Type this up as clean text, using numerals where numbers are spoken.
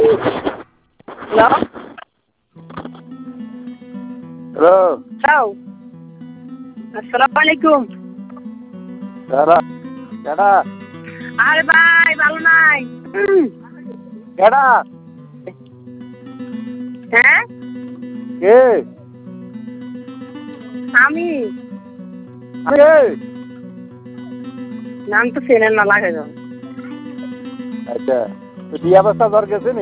Hello hello hello আসসালামু আলাইকুম। কেডা কেডা আরে ভাই ভালো নাই। কেডা হ্যাঁ কে আমি কে নাম তো চেনেন না লাগে যাও। আচ্ছা তো বিয়া বস্তা দর গেছে নি